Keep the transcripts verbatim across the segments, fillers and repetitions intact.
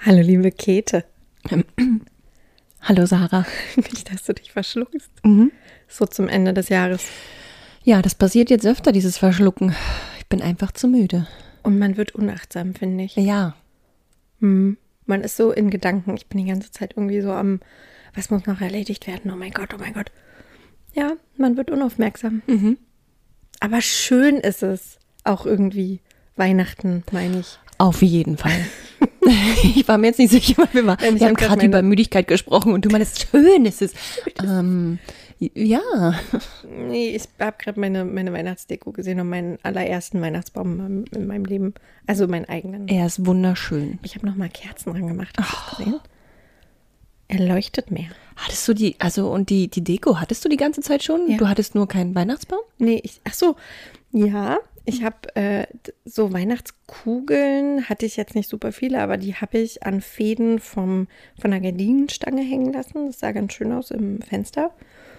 Hallo, liebe Käthe. Hallo, Sarah. Nicht, dass du dich verschluckst. Mhm. So zum Ende des Jahres. Ja, das passiert jetzt öfter, dieses Verschlucken. Ich bin einfach zu müde. Und man wird unachtsam, finde ich. Ja. Hm. Man ist so in Gedanken. Ich bin die ganze Zeit irgendwie so am, was muss noch erledigt werden? Oh mein Gott, oh mein Gott. Ja, man wird unaufmerksam. Mhm. Aber schön ist es auch irgendwie. Weihnachten, meine ich. Auf jeden Fall. Ich war mir jetzt nicht sicher, weil wir, war, wir haben gerade über Müdigkeit gesprochen und du meinst, schön ist es. Ähm, ja. Nee, ich habe gerade meine, meine Weihnachtsdeko gesehen und meinen allerersten Weihnachtsbaum in meinem Leben. Also meinen eigenen. Er ist wunderschön. Ich habe nochmal Kerzen dran gemacht. Hast du gesehen? Er leuchtet mehr. Hattest du die, also und die, die Deko, hattest du die ganze Zeit schon? Ja. Du hattest nur keinen Weihnachtsbaum? Nee, ich, ach so, ja, ich habe äh, so Weihnachtskugeln, hatte ich jetzt nicht super viele, aber die habe ich an Fäden vom, von der Gardinenstange hängen lassen. Das sah ganz schön aus im Fenster.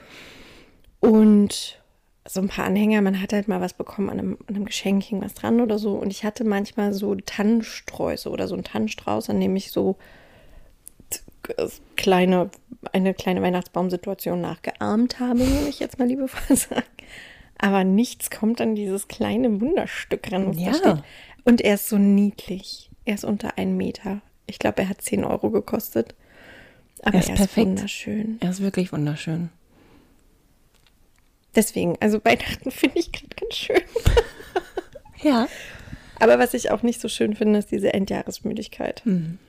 Und so ein paar Anhänger, man hat halt mal was bekommen, an einem, an einem Geschenk hing was dran oder so. Und ich hatte manchmal so Tannensträuße oder so einen Tannenstrauß, an dem ich so kleine, eine kleine Weihnachtsbaumsituation nachgeahmt habe, würde ich jetzt mal liebevoll sagen. Aber nichts kommt an dieses kleine Wunderstück ran, was Ja. da steht. Und er ist so niedlich. Er ist unter einen Meter. Ich glaube, er hat zehn Euro gekostet. Aber Er ist er ist perfekt. wunderschön. Er ist wirklich wunderschön. Deswegen, also Weihnachten finde ich gerade ganz schön. Ja. Aber was ich auch nicht so schön finde, ist diese Endjahresmüdigkeit. Mhm.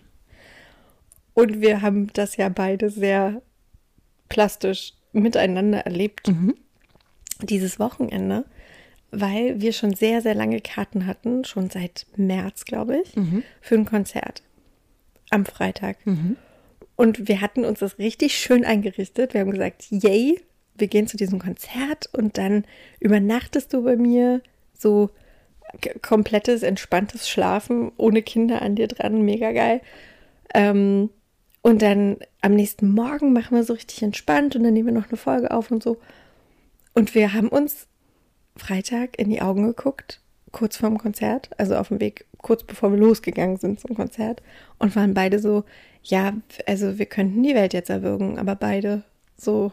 Und wir haben das ja beide sehr plastisch miteinander erlebt, Mhm. dieses Wochenende, weil wir schon sehr, sehr lange Karten hatten, schon seit März, glaube ich, Mhm. für ein Konzert am Freitag. Mhm. Und wir hatten uns das richtig schön eingerichtet. Wir haben gesagt, yay, wir gehen zu diesem Konzert und dann übernachtest du bei mir, so k- komplettes, entspanntes Schlafen, ohne Kinder an dir dran, mega geil. Ähm, und dann am nächsten Morgen machen wir so richtig entspannt und dann nehmen wir noch eine Folge auf und so. Und wir haben uns Freitag in die Augen geguckt, kurz vorm Konzert, also auf dem Weg, kurz bevor wir losgegangen sind zum Konzert und waren beide so, ja, also wir könnten die Welt jetzt erwürgen, aber beide so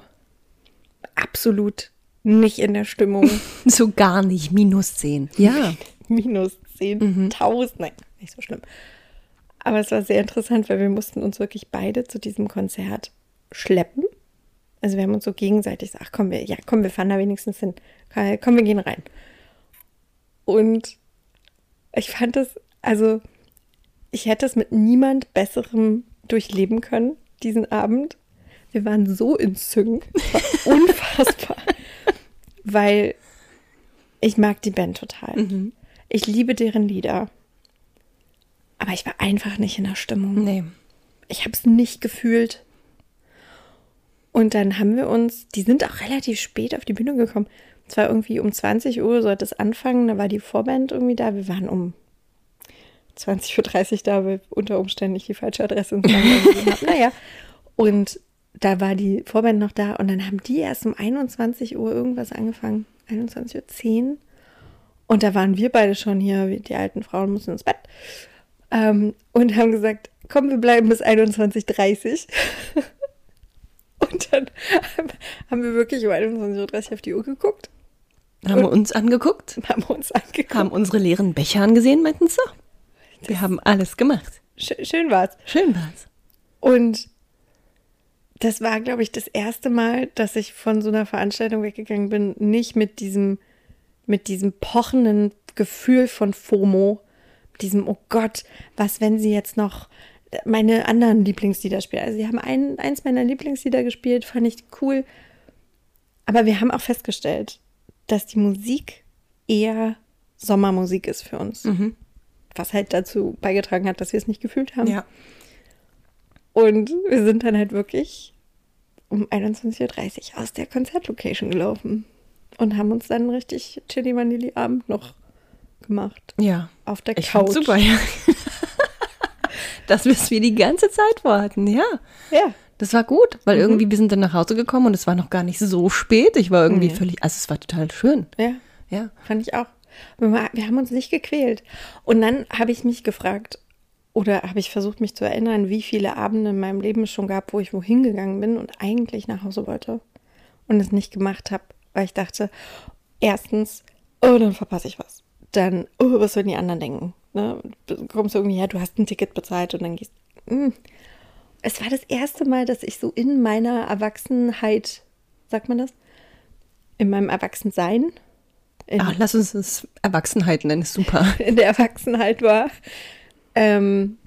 absolut nicht in der Stimmung. So gar nicht, minus zehn. Ja. Minus zehntausend, nein, nicht so schlimm. Aber es war sehr interessant, weil wir mussten uns wirklich beide zu diesem Konzert schleppen. Also wir haben uns so gegenseitig gesagt, ach komm, wir, ja komm, wir fahren da wenigstens hin. Komm, wir gehen rein. Und ich fand es, also ich hätte es mit niemand Besserem durchleben können, diesen Abend. Wir waren so in Sync. Es war unfassbar. Weil ich mag die Band total. Mhm. Ich liebe deren Lieder. Aber ich war einfach nicht in der Stimmung. Nee. Ich habe es nicht gefühlt. Und dann haben wir uns, die sind auch relativ spät auf die Bühne gekommen. Es war irgendwie um zwanzig Uhr sollte es anfangen, da war die Vorband irgendwie da. Wir waren um zwanzig Uhr dreißig da, weil unter Umständen nicht die falsche Adresse ins Land gegeben haben. Naja, und da war die Vorband noch da und dann haben die erst um einundzwanzig Uhr irgendwas angefangen. einundzwanzig Uhr zehn. Und da waren wir beide schon hier, wie die alten Frauen müssen ins Bett. Ähm, und haben gesagt, komm, wir bleiben bis einundzwanzig Uhr dreißig. Und dann haben wir wirklich um einundzwanzig Uhr dreißig auf die Uhr geguckt. Haben wir uns angeguckt? Haben wir uns angeguckt. Haben unsere leeren Becher angesehen, meinten sie? Wir haben alles gemacht. Sch- schön war's. Schön war's. Und das war, glaube ich, das erste Mal, dass ich von so einer Veranstaltung weggegangen bin, nicht mit diesem, mit diesem pochenden Gefühl von FOMO, diesem, oh Gott, was, wenn sie jetzt noch meine anderen Lieblingslieder spielen. Also sie haben ein, eins meiner Lieblingslieder gespielt, fand ich cool. Aber wir haben auch festgestellt, dass die Musik eher Sommermusik ist für uns. Mhm. Was halt dazu beigetragen hat, dass wir es nicht gefühlt haben. Ja. Und wir sind dann halt wirklich um einundzwanzig Uhr dreißig aus der Konzertlocation gelaufen und haben uns dann einen richtig Chili-Vanilli-Abend noch gemacht. Ja. Auf der Ich Couch. fand's super, ja. Das müssen wir die ganze Zeit vorhatten, ja. Ja. Das war gut, weil irgendwie wir sind dann nach Hause gekommen und es war noch gar nicht so spät. Ich war irgendwie Nee. völlig, also es war total schön. Ja, Ja. fand ich auch. Wir, wir haben uns nicht gequält. Und dann habe ich mich gefragt, oder habe ich versucht, mich zu erinnern, wie viele Abende in meinem Leben es schon gab, wo ich wohin gegangen bin und eigentlich nach Hause wollte und es nicht gemacht habe, weil ich dachte, erstens, oh, dann verpasse ich was. Dann, oh, was sollen die anderen denken? Ne? Du kommst irgendwie her, du hast ein Ticket bezahlt und dann gehst mh. Es war das erste Mal, dass ich so in meiner Erwachsenheit, sagt man das? In meinem Erwachsensein. In, Ach, lass uns es Erwachsenheit nennen, ist super. In der Erwachsenheit war. Ähm,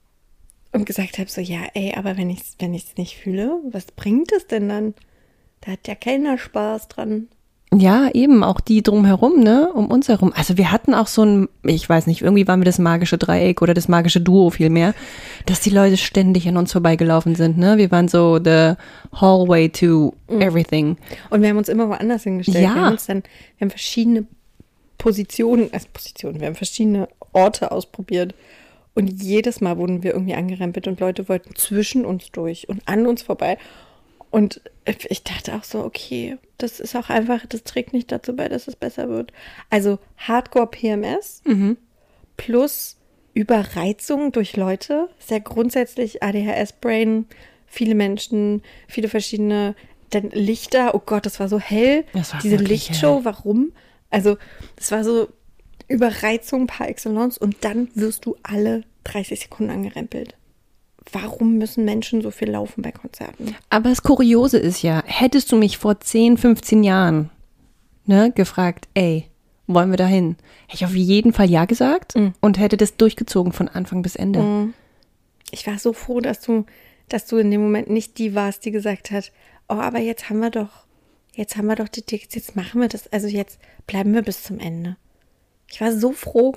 und gesagt habe so, ja, ey, aber wenn ich es wenn ich's nicht fühle, was bringt es denn dann? Da hat ja keiner Spaß dran. Ja, eben, auch die drumherum, ne, um uns herum. Also wir hatten auch so ein, ich weiß nicht, irgendwie waren wir das magische Dreieck oder das magische Duo vielmehr, dass die Leute ständig an uns vorbeigelaufen sind, ne. Wir waren so the hallway to everything. Und wir haben uns immer woanders hingestellt. Ja. Wir haben uns dann, wir haben verschiedene Positionen, also Positionen, wir haben verschiedene Orte ausprobiert. Und jedes Mal wurden wir irgendwie angerempelt und Leute wollten zwischen uns durch und an uns vorbei. Und ich dachte auch so, okay, das ist auch einfach, das trägt nicht dazu bei, dass es besser wird. Also Hardcore-P M S Mhm. plus Überreizung durch Leute, ist ja grundsätzlich A D H S-Brain, viele Menschen, viele verschiedene, dann Lichter, oh Gott, das war so hell, Das war diese wirklich Lichtshow, hell. warum? Also das war so Überreizung par excellence und dann wirst du alle dreißig Sekunden angerempelt. Warum müssen Menschen so viel laufen bei Konzerten? Aber das Kuriose ist ja, hättest du mich vor zehn, fünfzehn Jahren, ne, gefragt, ey, wollen wir da hin? Hätte ich auf jeden Fall ja gesagt Mhm. und hätte das durchgezogen von Anfang bis Ende. Ich war so froh, dass du, dass du in dem Moment nicht die warst, die gesagt hat, oh, aber jetzt haben wir doch, jetzt haben wir doch die Tickets, jetzt machen wir das, also jetzt bleiben wir bis zum Ende. Ich war so froh.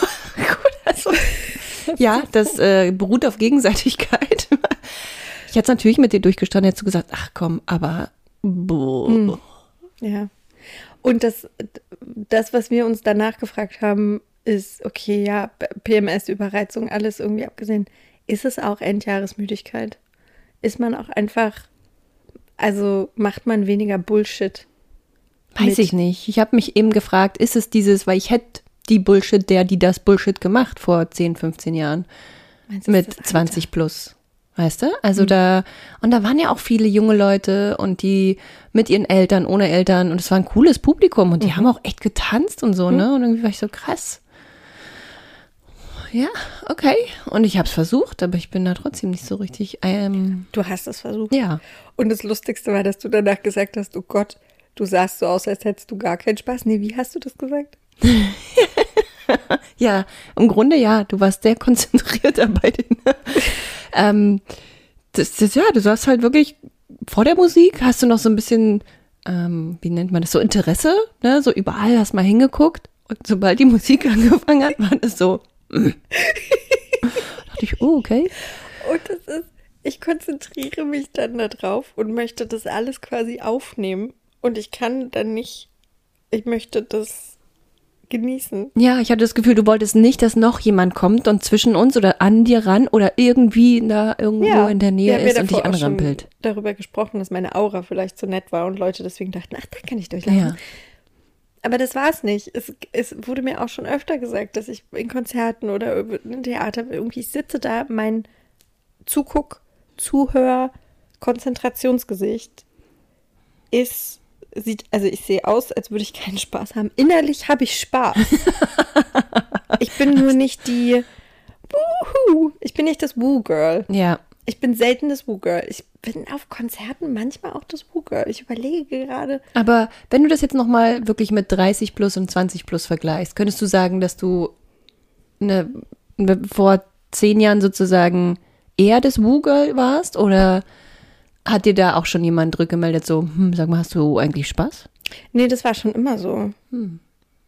also, ja, das äh, beruht auf Gegenseitigkeit. Ich hätte es natürlich mit dir durchgestanden, hättest du gesagt, ach komm, aber boah. Mhm. Ja. Und das, das, was wir uns danach gefragt haben, ist, okay, ja, P M S, Überreizung, alles irgendwie abgesehen. Ist es auch Endjahresmüdigkeit? Ist man auch einfach, also macht man weniger Bullshit? Weiß mit? ich nicht. Ich habe mich eben gefragt, ist es dieses, weil ich hätte die Bullshit, der, die das Bullshit gemacht vor zehn, fünfzehn Jahren Meinst du, mit ist das Alter? zwanzig plus. Weißt du? Also da, und da waren ja auch viele junge Leute und die mit ihren Eltern, ohne Eltern und es war ein cooles Publikum und die haben auch echt getanzt und so, ne? Und irgendwie war ich so krass. Ja, okay. Und ich habe es versucht, aber ich bin da trotzdem nicht so richtig, ähm, Du hast es versucht. ja. Und das Lustigste war, dass du danach gesagt hast, oh Gott, du sahst so aus, als hättest du gar keinen Spaß. Nee, wie hast du das gesagt? Ja, im Grunde ja, du warst sehr konzentriert dabei. ähm, das, das, ja, du saßt halt wirklich vor der Musik, hast du noch so ein bisschen, ähm, wie nennt man das, so Interesse, ne? So überall hast mal hingeguckt und sobald die Musik angefangen hat, war das so, mm. dachte ich, oh, okay. Und das ist, ich konzentriere mich dann da drauf und möchte das alles quasi aufnehmen. Und ich kann dann nicht, ich möchte das genießen. Ja, ich hatte das Gefühl, du wolltest nicht, dass noch jemand kommt und zwischen uns oder an dir ran oder irgendwie da irgendwo in der Nähe wir haben ist ja und dich davor auch schon anrampelt. darüber gesprochen, dass meine Aura vielleicht zu nett war und Leute deswegen dachten, ach, da kann ich durchlaufen. Ja. Aber das war es nicht. Es, es wurde mir auch schon öfter gesagt, dass ich in Konzerten oder im Theater irgendwie, ich sitze da, mein Zuguck, Zuhör, Konzentrationsgesicht ist, sieht, also ich sehe aus, als würde ich keinen Spaß haben. Innerlich habe ich Spaß. Ich bin nur nicht die Wuhu. Ich bin nicht das Woo-Girl. Ja. Ich bin selten das Woo-Girl. Ich bin auf Konzerten manchmal auch das Woo-Girl. Ich überlege gerade. Aber wenn du das jetzt nochmal wirklich mit dreißig plus und zwanzig plus vergleichst, könntest du sagen, dass du eine, eine, vor zehn Jahren sozusagen eher das Woo-Girl warst? Oder hat dir da auch schon jemand rückgemeldet, so, hm, sag mal, hast du eigentlich Spaß? Nee, das war schon immer so. Hm.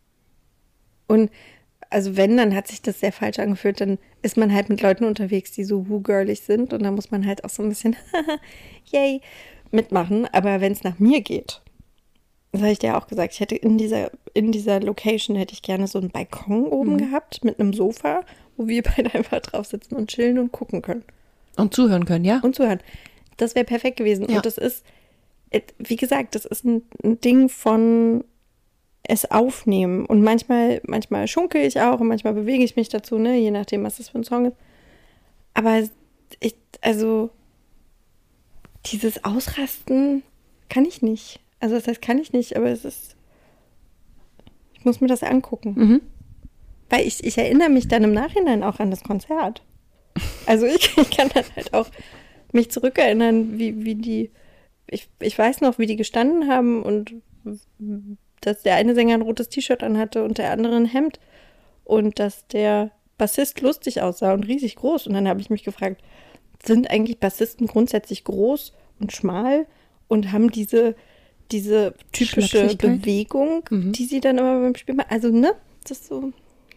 Und also wenn, dann hat sich das sehr falsch angefühlt, dann ist man halt mit Leuten unterwegs, die so woo-girlig sind und da muss man halt auch so ein bisschen yay mitmachen. Aber wenn es nach mir geht, das habe ich dir auch gesagt, ich hätte in dieser, in dieser Location hätte ich gerne so einen Balkon oben Mhm. gehabt mit einem Sofa, wo wir beide einfach drauf sitzen und chillen und gucken können Und zuhören können, ja? und zuhören. Das wäre perfekt gewesen. Ja. Und das ist, wie gesagt, das ist ein, ein Ding von es aufnehmen. Und manchmal, manchmal schunkel ich auch und manchmal bewege ich mich dazu, ne, je nachdem, was das für ein Song ist. Aber ich, also dieses Ausrasten kann ich nicht. Also das heißt, kann ich nicht, aber es ist, ich muss mir das angucken. Mhm. Weil ich, ich erinnere mich dann im Nachhinein auch an das Konzert. Also ich, ich kann dann halt auch mich zurückerinnern, wie, wie die, ich, ich weiß noch, wie die gestanden haben und dass der eine Sänger ein rotes T-Shirt anhatte und der andere ein Hemd und dass der Bassist lustig aussah und riesig groß. Und dann habe ich mich gefragt, sind eigentlich Bassisten grundsätzlich groß und schmal und haben diese, diese typische Bewegung, mhm. die sie dann immer beim Spiel machen? Also, ne? Das ist so.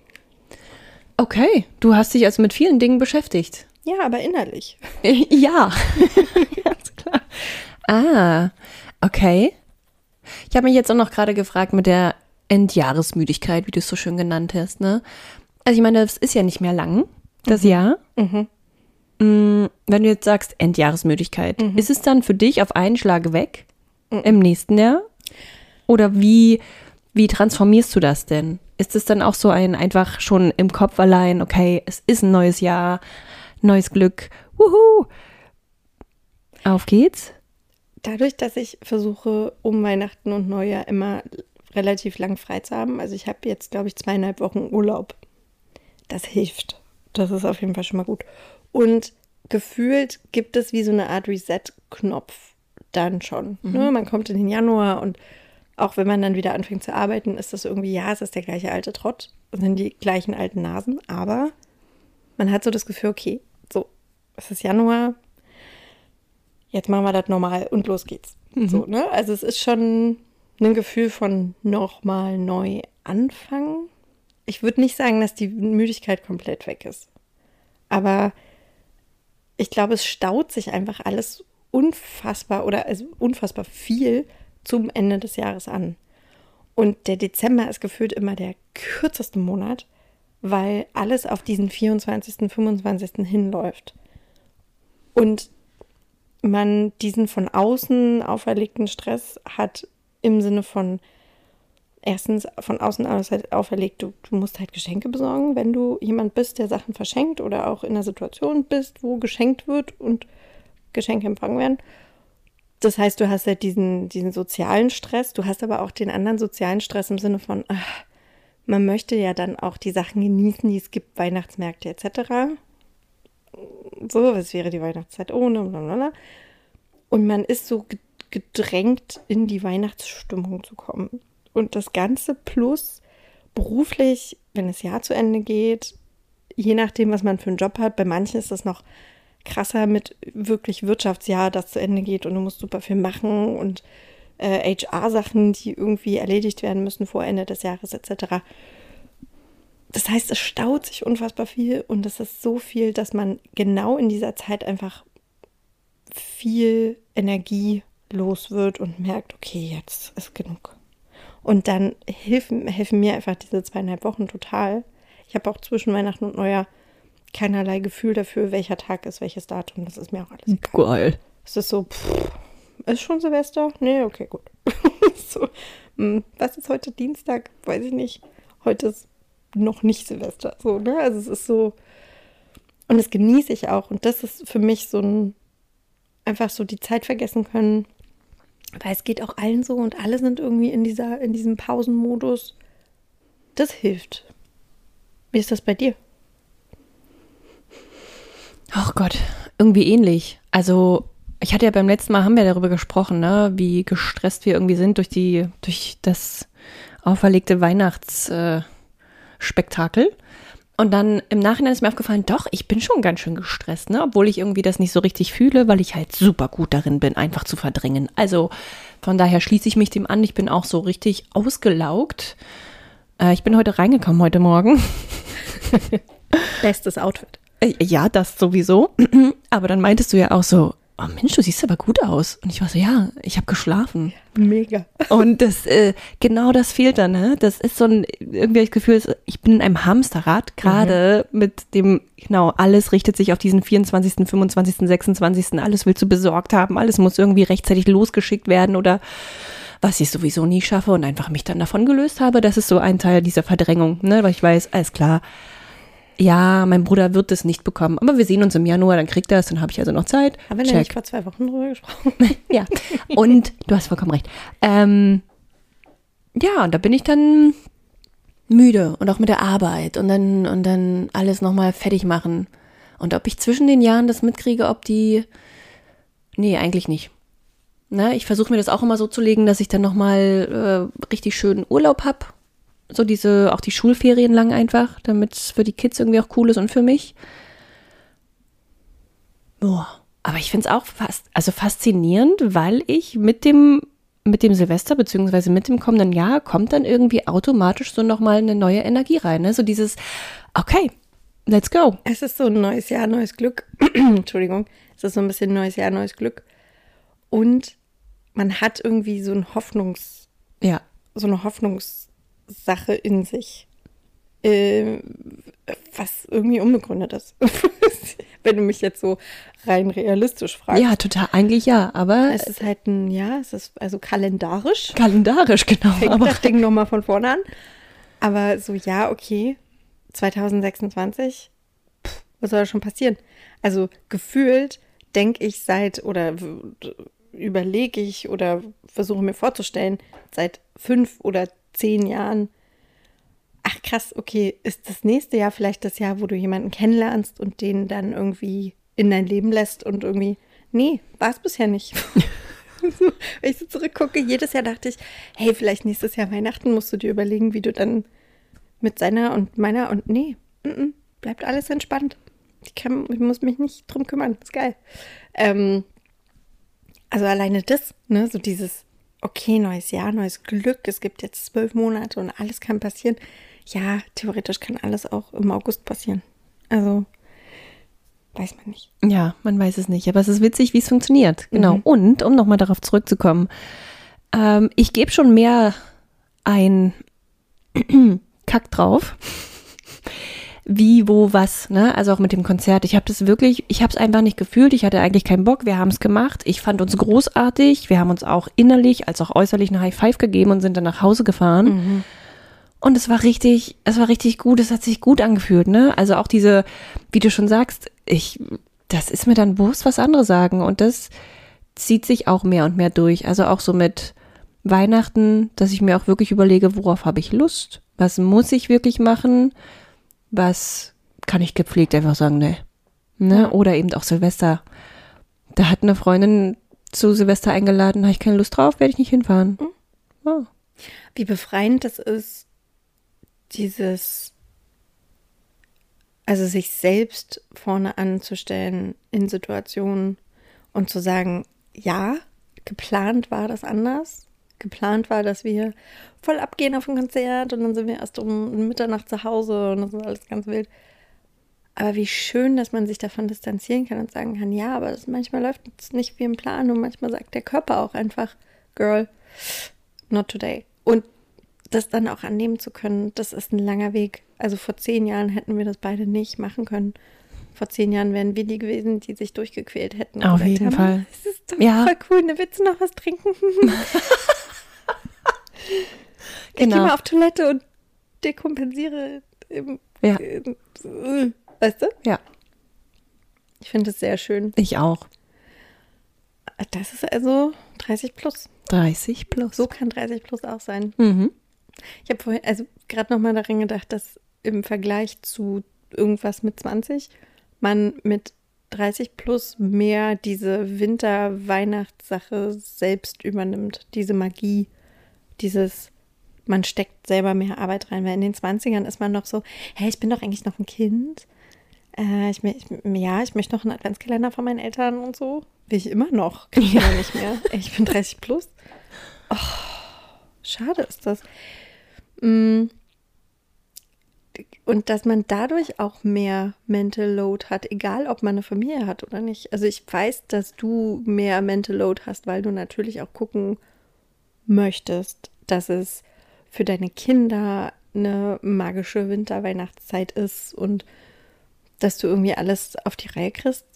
Okay, du hast dich also mit vielen Dingen beschäftigt. Ja, aber innerlich. Ja, ganz klar. Ah, okay. Ich habe mich jetzt auch noch gerade gefragt mit der Endjahresmüdigkeit, wie du es so schön genannt hast, ne? Also ich meine, das ist ja nicht mehr lang, das mhm. Jahr. Mhm. Mm, wenn du jetzt sagst Endjahresmüdigkeit, mhm. ist es dann für dich auf einen Schlag weg mhm. im nächsten Jahr? Oder wie, wie transformierst du das denn? Ist es dann auch so ein einfach schon im Kopf allein, okay, es ist ein neues Jahr, neues Glück, wuhu, auf geht's? Dadurch, dass ich versuche, um Weihnachten und Neujahr immer relativ lang frei zu haben, also ich habe jetzt, glaube ich, zweieinhalb Wochen Urlaub. Das hilft. Das ist auf jeden Fall schon mal gut. Und gefühlt gibt es wie so eine Art Reset-Knopf dann schon. Mhm. Ne? Man kommt in den Januar und auch wenn man dann wieder anfängt zu arbeiten, ist das irgendwie, ja, es ist der gleiche alte Trott, es sind die gleichen alten Nasen, aber man hat so das Gefühl, okay, so, es ist Januar, jetzt machen wir das normal und los geht's. Mhm. So, ne? Also es ist schon ein Gefühl von nochmal neu anfangen. Ich würde nicht sagen, dass die Müdigkeit komplett weg ist. Aber ich glaube, es staut sich einfach alles unfassbar oder also unfassbar viel zum Ende des Jahres an. Und der Dezember ist gefühlt immer der kürzeste Monat, weil alles auf diesen vierundzwanzigsten, fünfundzwanzigsten hinläuft. Und man diesen von außen auferlegten Stress hat im Sinne von erstens von außen auferlegt, du, du musst halt Geschenke besorgen, wenn du jemand bist, der Sachen verschenkt oder auch in einer Situation bist, wo geschenkt wird und Geschenke empfangen werden. Das heißt, du hast halt diesen, diesen sozialen Stress, du hast aber auch den anderen sozialen Stress im Sinne von, ach, man möchte ja dann auch die Sachen genießen, die es gibt, Weihnachtsmärkte et cetera. So, was wäre die Weihnachtszeit ohne, blablabla. Und man ist so gedrängt, in die Weihnachtsstimmung zu kommen. Und das Ganze plus beruflich, wenn das Jahr zu Ende geht, je nachdem, was man für einen Job hat, bei manchen ist das noch krasser mit wirklich Wirtschaftsjahr, das zu Ende geht und du musst super viel machen und äh, H R-Sachen, die irgendwie erledigt werden müssen vor Ende des Jahres et cetera. Das heißt, es staut sich unfassbar viel und es ist so viel, dass man genau in dieser Zeit einfach viel Energie los wird und merkt, okay, jetzt ist genug. Und dann helfen, helfen mir einfach diese zweieinhalb Wochen total. Ich habe auch zwischen Weihnachten und Neujahr keinerlei Gefühl dafür, welcher Tag ist, welches Datum. Das ist mir auch alles egal. Geil. Es ist so, pff, ist schon Silvester? Nee, okay, gut. So, mh, was ist heute Dienstag? Weiß ich nicht. Heute ist noch nicht Silvester. So, ne? Also es ist so, und das genieße ich auch. Und das ist für mich so ein, einfach so die Zeit vergessen können. Weil es geht auch allen so und alle sind irgendwie in dieser, in diesem Pausenmodus. Das hilft. Wie ist das bei dir? Ach Gott, irgendwie ähnlich. Also ich hatte ja beim letzten Mal, haben wir darüber gesprochen, ne, wie gestresst wir irgendwie sind durch die, durch das auferlegte Weihnachtsspektakel. Äh, Und dann im Nachhinein ist mir aufgefallen, doch, ich bin schon ganz schön gestresst, ne? Obwohl ich irgendwie das nicht so richtig fühle, weil ich halt super gut darin bin, einfach zu verdrängen. Also von daher schließe ich mich dem an. Ich bin auch so richtig ausgelaugt. Äh, ich bin heute reingekommen, heute Morgen. Bestes Outfit. Äh, ja, das sowieso. Aber dann meintest du ja auch so, oh Mensch, du siehst aber gut aus. Und ich war so, ja, ich habe geschlafen. Mega. Und das, äh, genau das fehlt dann, ne? Das ist so ein, irgendwie das Gefühl, ich bin in einem Hamsterrad, gerade mhm. mit dem, genau, alles richtet sich auf diesen vierundzwanzigsten, fünfundzwanzigsten, sechsundzwanzigsten Alles willst du besorgt haben, alles muss irgendwie rechtzeitig losgeschickt werden oder was ich sowieso nie schaffe und einfach mich dann davon gelöst habe. Das ist so ein Teil dieser Verdrängung, ne? Weil ich weiß, alles klar, Ja, mein Bruder wird es nicht bekommen. Aber wir sehen uns im Januar, dann kriegt er es, dann habe ich also noch Zeit. Haben wir denn nicht vor zwei Wochen drüber gesprochen? Ja, und du hast vollkommen recht. Ähm, ja, und da bin ich dann müde und auch mit der Arbeit und dann, und dann alles nochmal fertig machen. Und ob ich zwischen den Jahren das mitkriege, ob die, nee, eigentlich nicht. Na, ich versuche mir das auch immer so zu legen, dass ich dann nochmal äh, richtig schönen Urlaub habe. So diese, auch die Schulferien lang einfach, damit es für die Kids irgendwie auch cool ist und für mich. Boah. Aber ich finde es auch fast, also faszinierend, weil ich mit dem, mit dem Silvester beziehungsweise mit dem kommenden Jahr kommt dann irgendwie automatisch so nochmal eine neue Energie rein. Ne? So dieses, okay, let's go. Es ist so ein neues Jahr, neues Glück. Entschuldigung. Es ist so ein bisschen neues Jahr, neues Glück. Und man hat irgendwie so ein Hoffnungs, Ja. so eine Hoffnungssache in sich, äh, was irgendwie unbegründet ist. Wenn du mich jetzt so rein realistisch fragst. Ja, total, eigentlich ja, aber Es ist halt ein, ja, es ist also kalendarisch. kalendarisch, genau. Fängt Aber das Ding nochmal von vorne an. Aber so, ja, okay, zwanzig sechsundzwanzig, pff, was soll da schon passieren? Also gefühlt denke ich seit oder überlege ich oder versuche mir vorzustellen, seit fünf oder zehn Jahren, ach krass, okay, ist das nächste Jahr vielleicht das Jahr, wo du jemanden kennenlernst und den dann irgendwie in dein Leben lässt und irgendwie, nee, war es bisher nicht. So, wenn ich so zurückgucke, jedes Jahr dachte ich, hey, vielleicht nächstes Jahr Weihnachten musst du dir überlegen, wie du dann mit seiner und meiner und nee, m -m, bleibt alles entspannt. Ich, kann, ich muss mich nicht drum kümmern, ist geil. Ähm, also alleine das, ne, so dieses, okay, neues Jahr, neues Glück, es gibt jetzt zwölf Monate und alles kann passieren. Ja, theoretisch kann alles auch im August passieren. Also, weiß man nicht. ja, man weiß es nicht. Aber es ist witzig, wie es funktioniert. Genau. Mhm. Und, um nochmal darauf zurückzukommen, ähm, ich gebe schon mehr ein Kack drauf. Wie, wo, was, ne? Also auch mit dem Konzert. Ich habe das wirklich, ich habe es einfach nicht gefühlt. Ich hatte eigentlich keinen Bock. Wir haben es gemacht. Ich fand uns großartig. Wir haben uns auch innerlich als auch äußerlich eine High Five gegeben und sind dann nach Hause gefahren. Mhm. Und es war richtig, es war richtig gut. Es hat sich gut angefühlt, ne? Also auch diese, wie du schon sagst, ich, das ist mir dann Wurst, was andere sagen. Und das zieht sich auch mehr und mehr durch. Also auch so mit Weihnachten, dass ich mir auch wirklich überlege, worauf habe ich Lust? Was muss ich wirklich machen? Was kann ich gepflegt einfach sagen, ne? ne? Ja. Oder eben auch Silvester. Da hat eine Freundin zu Silvester eingeladen, habe ich keine Lust drauf, werde ich nicht hinfahren. Mhm. Oh. Wie befreiend das ist, dieses, also sich selbst vorne anzustellen in Situationen und zu sagen, ja, geplant war das anders. Geplant war, dass wir voll abgehen auf ein Konzert und dann sind wir erst um Mitternacht zu Hause und das ist alles ganz wild. Aber wie schön, dass man sich davon distanzieren kann und sagen kann, ja, aber das, manchmal läuft es nicht wie im Plan und manchmal sagt der Körper auch einfach, Girl, not today. Und das dann auch annehmen zu können, das ist ein langer Weg. Also vor zehn Jahren hätten wir das beide nicht machen können. Vor zehn Jahren wären wir die gewesen, die sich durchgequält hätten. und Auf gesagt jeden haben, Fall. Das ist doch Ja. voll cool, ne, willst du noch was trinken? Ich Genau. gehe mal auf Toilette und dekompensiere. Im, Ja. äh, weißt du? Ja, Ich finde es sehr schön. ich auch. Das ist also dreißig plus. dreißig plus. So kann dreißig plus auch sein. Mhm. Ich habe vorhin, also gerade nochmal daran gedacht, dass im Vergleich zu irgendwas mit zwanzig man mit dreißig plus mehr diese Winter-Weihnachtssache selbst übernimmt. Diese Magie, dieses, man steckt selber mehr Arbeit rein. Weil in den zwanzigern ist man noch so, hey, ich bin doch eigentlich noch ein Kind. Äh, ich, ich, ja, ich möchte noch einen Adventskalender von meinen Eltern und so. Will ich immer noch. Kann ich ja nicht mehr. Ey, ich bin dreißig plus. Oh, schade ist das. Mm. Und dass man dadurch auch mehr Mental Load hat, egal ob man eine Familie hat oder nicht. Also ich weiß, dass du mehr Mental Load hast, weil du natürlich auch gucken möchtest, dass es für deine Kinder eine magische Winter-Weihnachtszeit ist und dass du irgendwie alles auf die Reihe kriegst.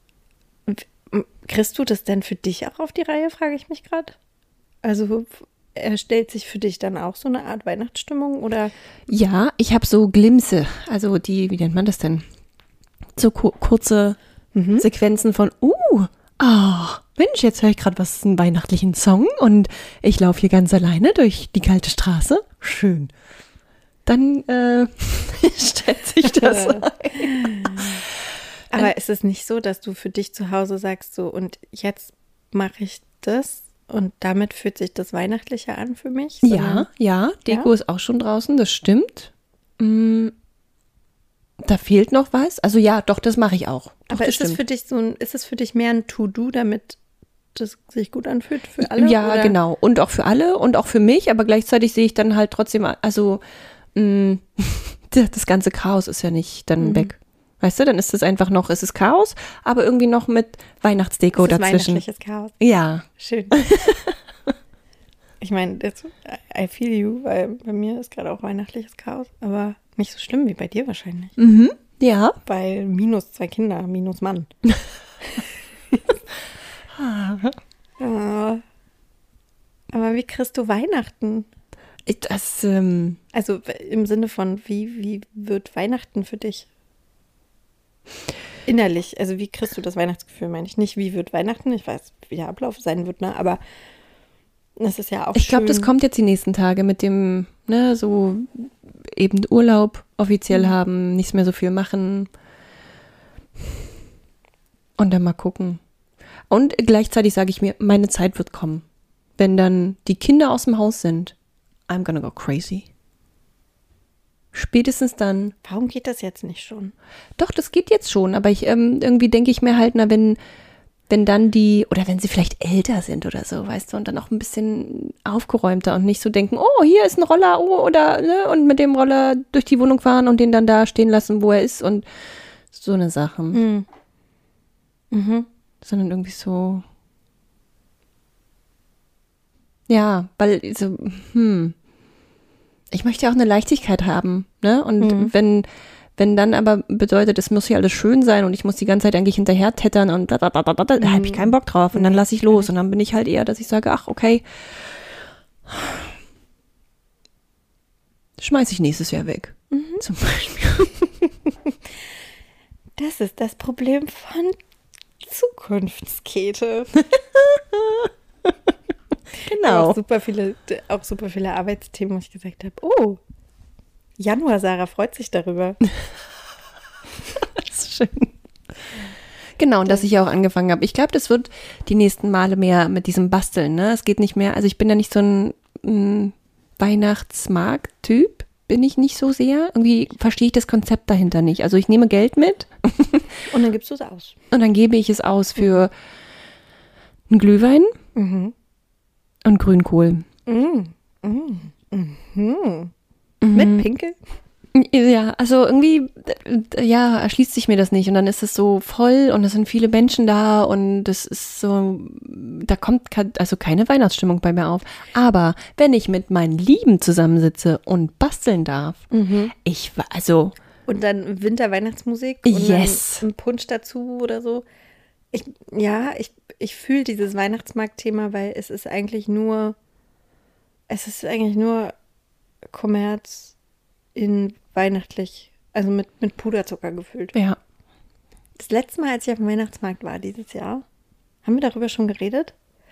Kriegst du das denn für dich auch auf die Reihe, frage ich mich gerade. Also erstellt sich für dich dann auch so eine Art Weihnachtsstimmung oder? Ja, ich habe so Glimpse, also die, wie nennt man das denn? So ku- kurze mhm. Sequenzen von, uh, oh, Mensch, jetzt höre ich gerade was, einen weihnachtlichen Song und ich laufe hier ganz alleine durch die kalte Straße. Schön. Dann äh, stellt sich das ein. Aber ist es nicht so, dass du für dich zu Hause sagst so, und jetzt mache ich das und damit fühlt sich das Weihnachtliche an für mich? Ja, ja, Deko ja? ist auch schon draußen, das stimmt. Mm, da fehlt noch was. Also ja, doch, das mache ich auch. Doch, aber ist es für dich so ein, ist es für dich mehr ein To-Do, damit das sich gut anfühlt für alle? Ja, oder? Genau. Und auch für alle und auch für mich, aber gleichzeitig sehe ich dann halt trotzdem, also mh, das ganze Chaos ist ja nicht dann mhm. weg. Weißt du, dann ist es einfach noch, es ist Chaos, aber irgendwie noch mit Weihnachtsdeko es ist dazwischen. Weihnachtliches Chaos. Ja. Schön. Ich meine, I feel you, weil bei mir ist gerade auch weihnachtliches Chaos, aber nicht so schlimm wie bei dir wahrscheinlich. Mhm. Ja. Weil minus zwei Kinder, minus Mann. Aber wie kriegst du Weihnachten? Das, ähm also im Sinne von, wie, wie wird Weihnachten für dich? Innerlich, also wie kriegst du das Weihnachtsgefühl, meine ich. Nicht, wie wird Weihnachten, ich weiß, wie der Ablauf sein wird, ne? Aber es ist ja auch Ich glaube, das kommt jetzt die nächsten Tage mit dem, ne, so eben Urlaub offiziell mhm. haben, nichts mehr so viel machen und dann mal gucken. Und gleichzeitig sage ich mir, meine Zeit wird kommen. Wenn dann die Kinder aus dem Haus sind, I'm gonna go crazy. Spätestens dann. Warum geht das jetzt nicht schon? Doch, das geht jetzt schon, aber ich ähm, irgendwie denke ich mir halt, na, wenn, wenn dann die, oder wenn sie vielleicht älter sind oder so, weißt du, und dann auch ein bisschen aufgeräumter und nicht so denken, oh, hier ist ein Roller, oh, oder, ne, und mit dem Roller durch die Wohnung fahren und den dann da stehen lassen, wo er ist und so eine Sachen. Mhm. Mhm. Sondern irgendwie so, ja, weil so, hm, ich möchte auch eine Leichtigkeit haben, ne? Und mhm. wenn, wenn dann aber bedeutet, es muss hier alles schön sein und ich muss die ganze Zeit eigentlich hinterher tättern und da, da, da, da, da, da habe ich keinen Bock drauf und dann lasse ich los und dann bin ich halt eher, dass ich sage, ach, okay, schmeiße ich nächstes Jahr weg, mhm. zum Beispiel. Das ist das Problem von Zukunftskete. Genau. Auch super viele, auch super viele Arbeitsthemen, wo ich gesagt habe, oh, Januar, Sarah freut sich darüber. Das ist schön. Genau, und dass ich auch angefangen habe. Ich glaube, das wird die nächsten Male mehr mit diesem Basteln, ne? Es geht nicht mehr, also ich bin ja nicht so ein, ein Weihnachtsmarkt-Typ, bin ich nicht so sehr. Irgendwie verstehe ich das Konzept dahinter nicht. Also ich nehme Geld mit. Und dann gibst du es aus. Und dann gebe ich es aus für einen Glühwein. Mhm. Und Grünkohl. Mm, mm, mm, mm. Mit Pinkel? Ja, also irgendwie, ja, erschließt sich mir das nicht. Und dann ist es so voll und es sind viele Menschen da und das ist so, da kommt also keine Weihnachtsstimmung bei mir auf. Aber wenn ich mit meinen Lieben zusammensitze und basteln darf, mhm. ich, also. Und dann Winter-Weihnachtsmusik und yes. dann ein Punsch dazu oder so. Ich, ja, ich, ich fühle dieses Weihnachtsmarktthema, weil es ist eigentlich nur, es ist eigentlich nur Kommerz in weihnachtlich, also mit, mit Puderzucker gefüllt. Ja. Das letzte Mal, als ich auf dem Weihnachtsmarkt war dieses Jahr, haben wir darüber schon geredet,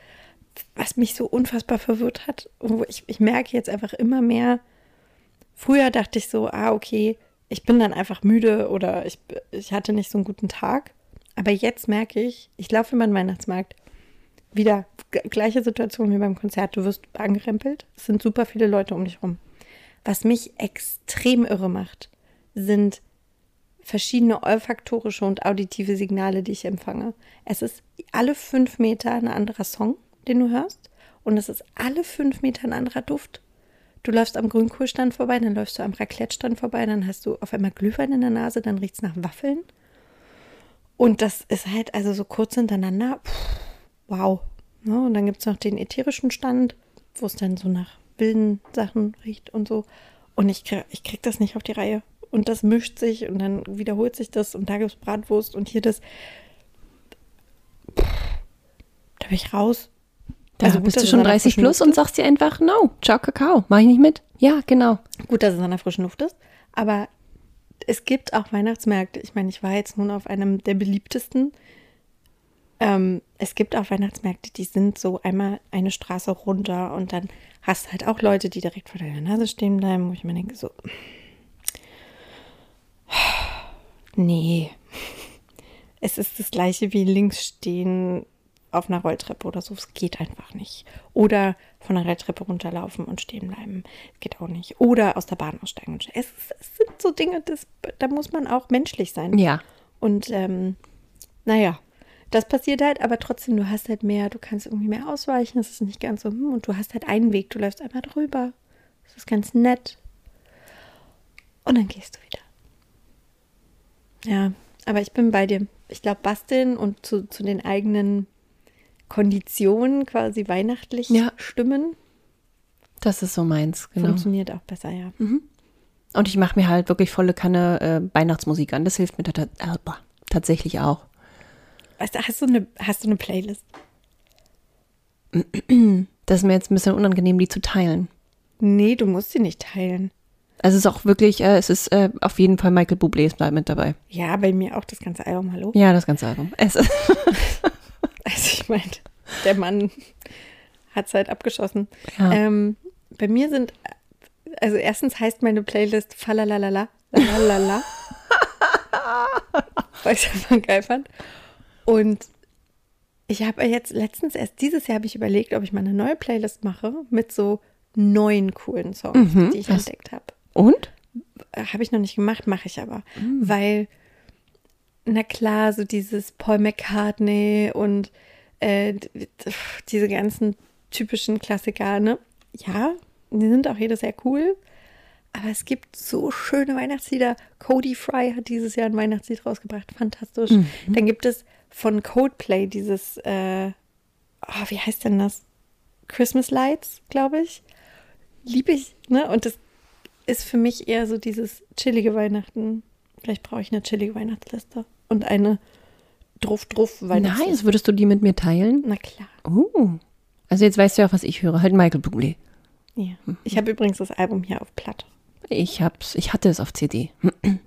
was mich so unfassbar verwirrt hat. Wo ich, ich merke jetzt einfach immer mehr, früher dachte ich so, ah, okay, ich bin dann einfach müde oder ich, ich hatte nicht so einen guten Tag. Aber jetzt merke ich, ich laufe über den Weihnachtsmarkt, wieder g- gleiche Situation wie beim Konzert. Du wirst angerempelt, es sind super viele Leute um dich rum. Was mich extrem irre macht, sind verschiedene olfaktorische und auditive Signale, die ich empfange. Es ist alle fünf Meter ein anderer Song, den du hörst. Und es ist alle fünf Meter ein anderer Duft. Du läufst am Grünkohlstand vorbei, dann läufst du am Raclette-Stand vorbei, dann hast du auf einmal Glühwein in der Nase, dann riecht es nach Waffeln. Und das ist halt also so kurz hintereinander, pff, wow. Ja, und dann gibt es noch den ätherischen Stand, wo es dann so nach wilden Sachen riecht und so. Und ich krieg, ich krieg das nicht auf die Reihe. Und das mischt sich und dann wiederholt sich das und da gibt es Bratwurst und hier das. Pff, da bin ich raus. Da Also gut, bist dass du es schon an der dreißig frischen plus Luft und ist. sagst dir einfach, no, ciao Kakao, mach ich nicht mit. Ja, genau. Gut, dass es an der frischen Luft ist, aber es gibt auch Weihnachtsmärkte. Ich meine, ich war jetzt nun auf einem der beliebtesten. Ähm, es gibt auch Weihnachtsmärkte, die sind so einmal eine Straße runter und dann hast du halt auch Leute, die direkt vor deiner Nase stehen bleiben, wo ich mir denke, so, nee. Es ist das gleiche wie links stehen auf einer Rolltreppe oder so. Es geht einfach nicht. Oder von einer Rolltreppe runterlaufen und stehen bleiben. Geht auch nicht. Oder aus der Bahn aussteigen. Und es, es sind so Dinge, das, da muss man auch menschlich sein. Ja. Und ähm, naja, das passiert halt, aber trotzdem, du hast halt mehr, du kannst irgendwie mehr ausweichen. Es ist nicht ganz so, hm, und du hast halt einen Weg. Du läufst einmal drüber. Das ist ganz nett. Und dann gehst du wieder. Ja, aber ich bin bei dir. Ich glaube, basteln und zu, zu den eigenen Konditionen quasi weihnachtlich Ja. stimmen, Das ist so meins, genau. funktioniert auch besser, ja. Und ich mache mir halt wirklich volle Kanne äh, Weihnachtsmusik an. Das hilft mir ta- äh, boah, tatsächlich auch. Weißt du, hast du eine, hast du eine Playlist? Das ist mir jetzt ein bisschen unangenehm, die zu teilen. Nee, du musst sie nicht teilen. Also es ist auch wirklich, äh, es ist äh, auf jeden Fall Michael Bublé ist mit dabei. Ja, bei mir auch das ganze Album, hallo? Ja, das ganze Album. Es ist Also ich meine, der Mann hat es halt abgeschossen. Ja. Ähm, bei mir sind, also erstens heißt meine Playlist Falalalala, lalalala, weil ich einfach geil fand. Und ich habe jetzt letztens, erst dieses Jahr habe ich überlegt, ob ich mal eine neue Playlist mache mit so neuen coolen Songs, Mhm, die ich das- entdeckt habe. Und? Habe ich noch nicht gemacht, mache ich aber. Weil, na klar, so dieses Paul McCartney und äh, d- d- diese ganzen typischen Klassiker, ne? Ja, die sind auch jedes Jahr cool. Aber es gibt so schöne Weihnachtslieder. Cody Fry hat dieses Jahr ein Weihnachtslied rausgebracht. Fantastisch. Dann gibt es von Coldplay dieses, äh, oh, wie heißt denn das? Christmas Lights, glaube ich. Liebe ich, ne? Und das ist für mich eher so dieses chillige Weihnachten. Vielleicht brauche ich eine chillige Weihnachtsliste und eine Druff-Druff-Weihnachtsliste. Nice, würdest du die mit mir teilen? Na klar. Oh. Also jetzt weißt du ja auch, was ich höre. Halt Michael Bublé. Ja. Ich habe übrigens das Album hier auf Platte. Ich hab's, ich hatte es auf C D.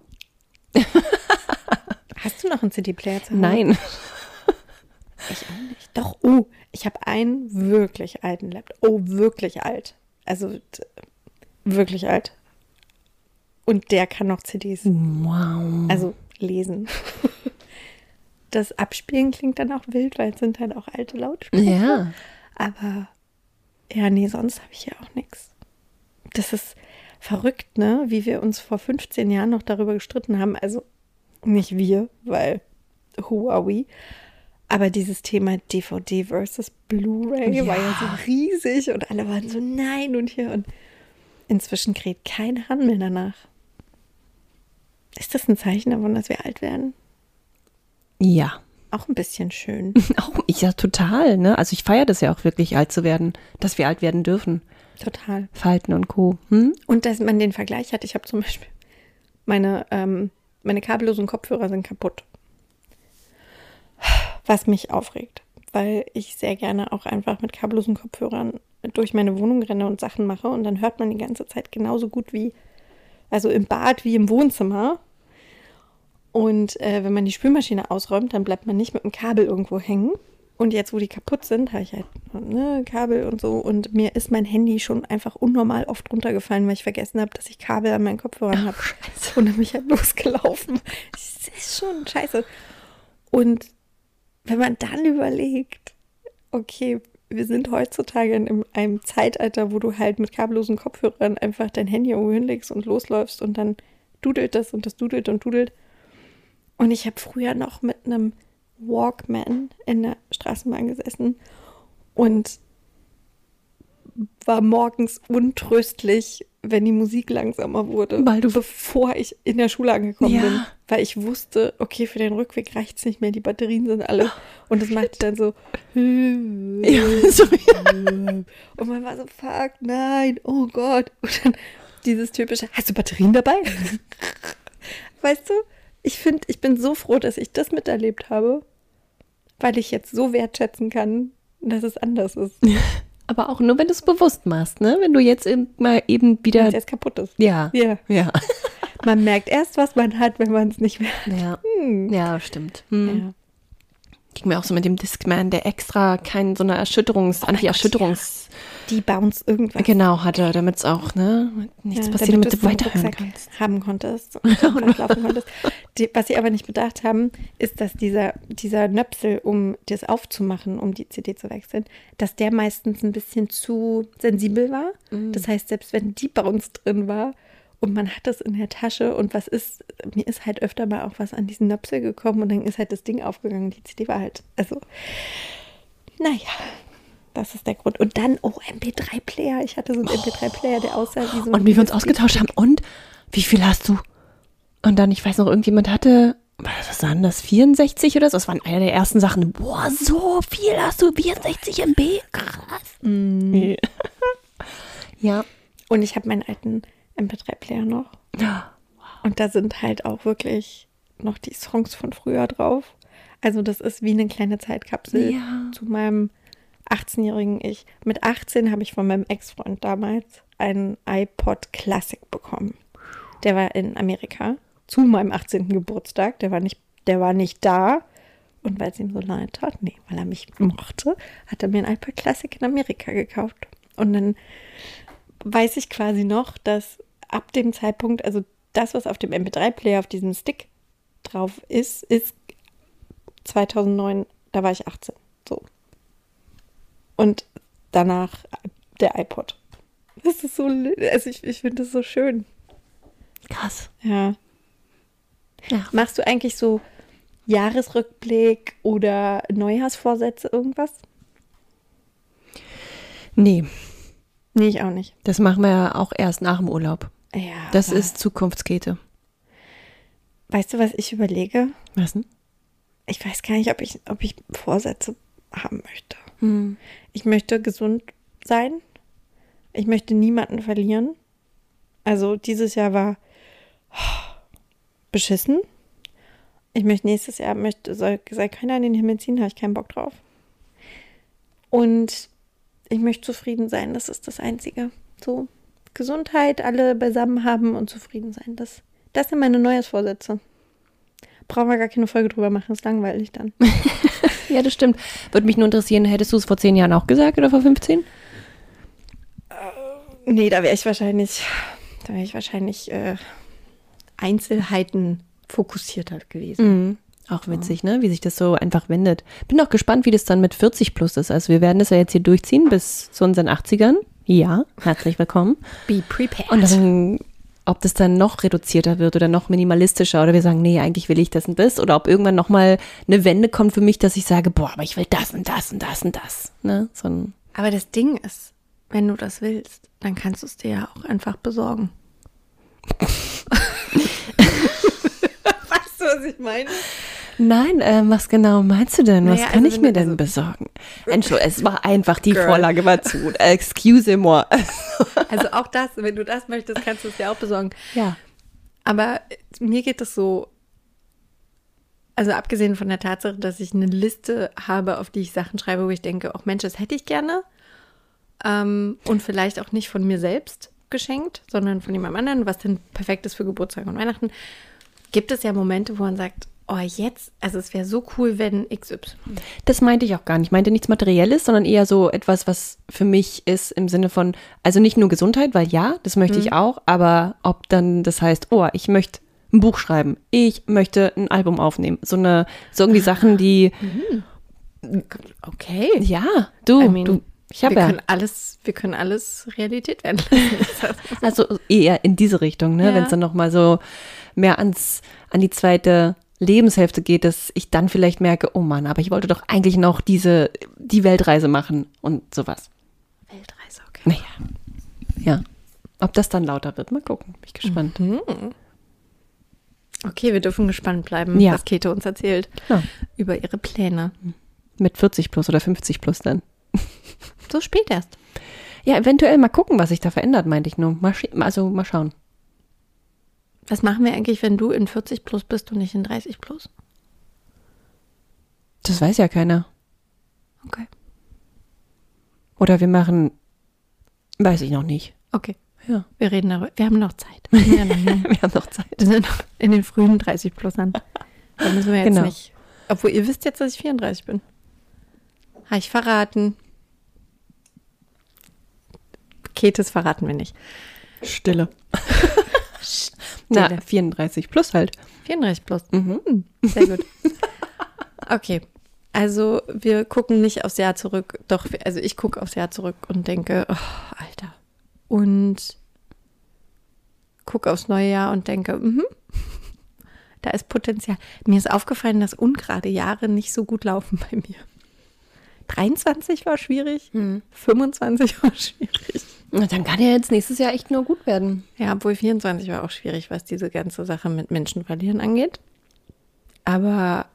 Hast du noch einen C D-Player zu Hause? Nein. Ich auch nicht. Doch, oh, ich habe einen wirklich alten Laptop. Oh, wirklich alt. Also t- wirklich alt. Und der kann noch C Ds. Wow. Also lesen. Das Abspielen klingt dann auch wild, weil es sind halt auch alte Lautsprecher. Ja. Aber ja, nee, sonst habe ich ja auch nichts. Das ist verrückt, ne? Wie wir uns vor fünfzehn Jahren noch darüber gestritten haben. Also nicht wir, weil who are we? Aber dieses Thema D V D versus Blu-ray Ja. war ja so riesig und alle waren so nein und hier und inzwischen kräht kein Hahn mehr danach. Ist das ein Zeichen davon, dass wir alt werden? Ja. Auch ein bisschen schön. Auch ich ja total, ne? Also ich feiere das ja auch wirklich, alt zu werden, dass wir alt werden dürfen. Total. Falten und Co. Hm? Und dass man den Vergleich hat, ich habe zum Beispiel, meine, ähm, meine kabellosen Kopfhörer sind kaputt. Was mich aufregt, weil ich sehr gerne auch einfach mit kabellosen Kopfhörern durch meine Wohnung renne und Sachen mache und dann hört man die ganze Zeit genauso gut wie, also im Bad wie im Wohnzimmer. Und äh, wenn man die Spülmaschine ausräumt, dann bleibt man nicht mit dem Kabel irgendwo hängen. Und jetzt, wo die kaputt sind, habe ich halt ne, Kabel und so. Und mir ist mein Handy schon einfach unnormal oft runtergefallen, weil ich vergessen habe, dass ich Kabel an meinen Kopfhörern habe. Und dann bin ich halt losgelaufen. Das ist schon scheiße. Und wenn man dann überlegt, okay, wir sind heutzutage in einem Zeitalter, wo du halt mit kabellosen Kopfhörern einfach dein Handy irgendwo hinlegst und losläufst und dann dudelt das und das dudelt und dudelt. Und ich habe früher noch mit einem Walkman in der Straßenbahn gesessen und war morgens untröstlich, wenn die Musik langsamer wurde, Weil du- bevor ich in der Schule angekommen Ja. bin. Weil ich wusste, okay, für den Rückweg reicht es nicht mehr, die Batterien sind alle. Und das machte dann so. Ja, so, Und man war so, fuck, nein, oh Gott. Und dann dieses typische, hast du Batterien dabei? Weißt du, ich finde, ich bin so froh, dass ich das miterlebt habe, weil ich jetzt so wertschätzen kann, dass es anders ist. Aber auch nur, wenn du es bewusst machst, ne? Wenn du jetzt eben mal eben wieder... Wenn es jetzt kaputt ist. Ja, Ja. ja. Man merkt erst, was man hat, wenn man es nicht mehr hat. Ja, Hm. ja stimmt. Hm. Ja. Ging mir auch so mit dem Discman, der extra kein so eine Erschütterungs-, Anti-Erschütterungs-... Die bounce irgendwas. Genau, hatte, damit es auch, ne, nichts Ja, passiert, damit damit du du weiterhören Rucksack kannst. haben konntest und einfach laufen konntest. Die, was sie aber nicht bedacht haben, ist, dass dieser, dieser Nöpsel, um das aufzumachen, um die C D zu wechseln, dass der meistens ein bisschen zu sensibel war. Mm. Das heißt, selbst wenn die Bounce drin war und man hat das in der Tasche und was ist, mir ist halt öfter mal auch was an diesen Nöpsel gekommen und dann ist halt das Ding aufgegangen. Die C D war halt, also, naja. Das ist der Grund. Und dann, oh, M P drei Player. Ich hatte so einen M P drei Player, der aussah wie so ein... Und wie wir uns ausgetauscht haben, und wie viel hast du? Und dann, ich weiß noch, irgendjemand hatte, was waren das, vierundsechzig oder so? Das war einer der ersten Sachen. Boah, so viel hast du, vierundsechzig M B? Krass. Mm. Ja. Und ich habe meinen alten M P drei Player noch. Und da sind halt auch wirklich noch die Songs von früher drauf. Also das ist wie eine kleine Zeitkapsel Ja. zu meinem achtzehnjährigen Ich. Mit achtzehn habe ich von meinem Ex-Freund damals einen iPod Classic bekommen. Der war in Amerika zu meinem achtzehnten Geburtstag. Der war nicht, der war nicht da. Und weil es ihm so leid tat, nee, weil er mich mochte, hat er mir einen iPod Classic in Amerika gekauft. Und dann weiß ich quasi noch, dass ab dem Zeitpunkt, also das, was auf dem M P drei Player, auf diesem Stick drauf ist, ist zweitausendneun, da war ich achtzehn. So. Und danach der iPod. Das ist so, also ich, ich finde das so schön. Krass. Ja. Ja. Machst du eigentlich so Jahresrückblick oder Neujahrsvorsätze, irgendwas? Nee, Nee, ich auch nicht. das machen wir ja auch erst nach dem Urlaub. Ja. Das aber ist Zukunftskete. Weißt du, was ich überlege? Was denn? Ich weiß gar nicht, ob ich, ob ich Vorsätze haben möchte. Hm. Ich möchte gesund sein. Ich möchte niemanden verlieren. Also dieses Jahr war beschissen. Ich möchte nächstes Jahr, möchte, soll, soll keiner in den Himmel ziehen, habe ich keinen Bock drauf. Und ich möchte zufrieden sein, das ist das Einzige. So, Gesundheit, alle beisammen haben und zufrieden sein. Das, das sind meine Neujahrsvorsätze. Brauchen wir gar keine Folge drüber machen, ist langweilig dann. Ja, das stimmt. Würde mich nur interessieren, hättest du es vor zehn Jahren auch gesagt oder vor fünfzehn? Nee, da wäre ich wahrscheinlich, da wäre ich wahrscheinlich äh, Einzelheiten fokussierter gewesen. Mhm. Auch witzig, ne? Wie sich das so einfach wendet. Bin auch gespannt, wie das dann mit vierzig plus ist. Also wir werden das ja jetzt hier durchziehen bis zu unseren achtzigern. Ja, herzlich willkommen. Be prepared. Und dann, ob das dann noch reduzierter wird oder noch minimalistischer oder wir sagen, nee, eigentlich will ich das und das. Oder ob irgendwann nochmal eine Wende kommt für mich, dass ich sage, boah, aber ich will das und das und das und das. Ne? So ein Aber das Ding ist, wenn du das willst, dann kannst du es dir ja auch einfach besorgen. Weißt du, was ich meine? Nein, äh, was genau meinst du denn? Was Naja, kann also ich mir wenn- denn also- besorgen? Entschuldigung, es war einfach, die Girl. Vorlage war zu. Excuse-moi. Also auch das, wenn du das möchtest, kannst du es dir auch besorgen. Ja. Aber mir geht es so, also abgesehen von der Tatsache, dass ich eine Liste habe, auf die ich Sachen schreibe, wo ich denke, auch Mensch, das hätte ich gerne. Ähm, und vielleicht auch nicht von mir selbst geschenkt, sondern von jemandem anderen, was dann perfekt ist für Geburtstag und Weihnachten, gibt es ja Momente, wo man sagt, oh jetzt, also es wäre so cool, wenn X Y. Das meinte ich auch gar nicht. Ich meinte nichts Materielles, sondern eher so etwas, was für mich ist im Sinne von, also nicht nur Gesundheit, weil ja, das möchte ich auch, aber ob dann das heißt, oh, ich möchte ein Buch schreiben, ich möchte ein Album aufnehmen. So eine, so irgendwie Sachen, die, Okay. ja, du, I mean, du ich habe wir ja, können alles, wir können alles Realität werden lassen. also eher in diese Richtung, ne, Ja. wenn es dann nochmal so mehr ans, an die zweite Lebenshälfte geht, dass ich dann vielleicht merke, oh Mann, aber ich wollte doch eigentlich noch diese, die Weltreise machen und sowas. Weltreise, okay. Naja, ja. Ob das dann lauter wird, mal gucken. Bin ich gespannt. Okay, wir dürfen gespannt bleiben, Ja. was Käthe uns erzählt Genau. über ihre Pläne. Mit vierzig plus oder fünfzig plus dann. So spät erst. Ja, eventuell mal gucken, was sich da verändert, meinte ich nur. Mal, schi- also mal schauen. Was machen wir eigentlich, wenn du in vierzig plus bist und nicht in dreißig plus? Das weiß ja keiner. Okay. Oder wir machen, weiß ich noch nicht. Okay, Ja. wir reden darüber. Wir haben noch Zeit. Wir sind ja noch jung. Wir haben noch Zeit. Wir sind noch in den frühen dreißig-Plussern. Da müssen wir jetzt Genau. nicht. Obwohl, ihr wisst jetzt, dass ich vierunddreißig bin. Habe ich verraten. Ketes verraten wir nicht. Stille. Na, vierunddreißig plus halt. vierunddreißig plus. Mhm. Hm, sehr gut. Okay, also wir gucken nicht aufs Jahr zurück. Doch, also ich gucke aufs Jahr zurück und denke, oh, Alter. Und gucke aufs neue Jahr und denke, mhm, da ist Potenzial. Mir ist aufgefallen, dass ungerade Jahre nicht so gut laufen bei mir. dreiundzwanzig war schwierig, Mhm. fünfundzwanzig war schwierig. Na, dann kann ja jetzt nächstes Jahr echt nur gut werden. Ja, obwohl vierundzwanzig war auch schwierig, was diese ganze Sache mit Menschen verlieren angeht. Aber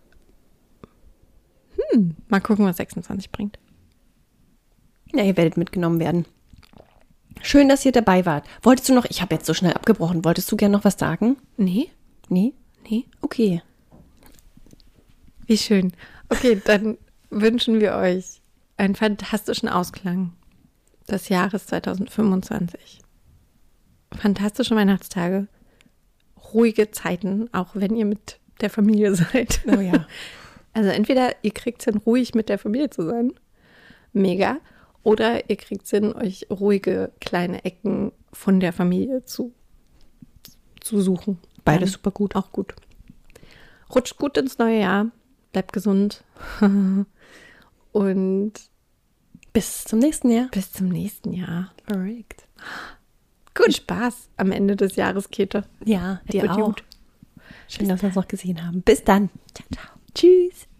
hm, mal gucken, was sechsundzwanzig bringt. Ja, ihr werdet mitgenommen werden. Schön, dass ihr dabei wart. Wolltest du noch, ich habe jetzt so schnell abgebrochen, wolltest du gerne noch was sagen? Nee, Nee? nee. Okay. Wie schön. Okay, dann wünschen wir euch einen fantastischen Ausklang des Jahres zweitausendfünfundzwanzig. Fantastische Weihnachtstage. Ruhige Zeiten, auch wenn ihr mit der Familie seid. Oh ja. Also entweder ihr kriegt es hin, ruhig mit der Familie zu sein. Mega. Oder ihr kriegt es hin, euch ruhige kleine Ecken von der Familie zu, zu suchen. Beides Dann super gut. auch gut. Rutscht gut ins neue Jahr. Bleibt gesund. Und Bis zum nächsten Jahr. bis zum nächsten Jahr. Correct. Gut Spaß am Ende des Jahres, Käthe. Ja, Es dir wird auch. gut. Schön, dass wir uns noch gesehen haben. Bis dann. Ciao, ciao. Tschüss.